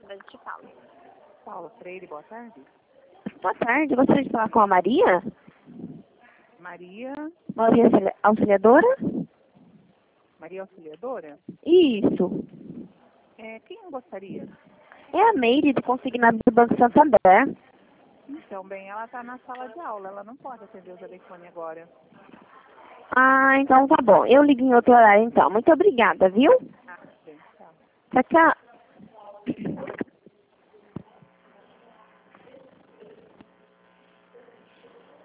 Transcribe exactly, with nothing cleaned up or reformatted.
Sandra de Paula. Paula Freire, boa tarde. Boa tarde, gostaria de falar com a Maria? Maria. Maria Auxiliadora? Maria Auxiliadora? Isso. É, quem gostaria? É a Meire, do Consignado do Banco Santander. Então, bem, ela está na sala de aula, ela não pode atender o telefone agora. Ah, então tá bom. Eu ligo em outro horário, então. Muito obrigada, viu? Ah, bem, tchau. Tchau, tchau.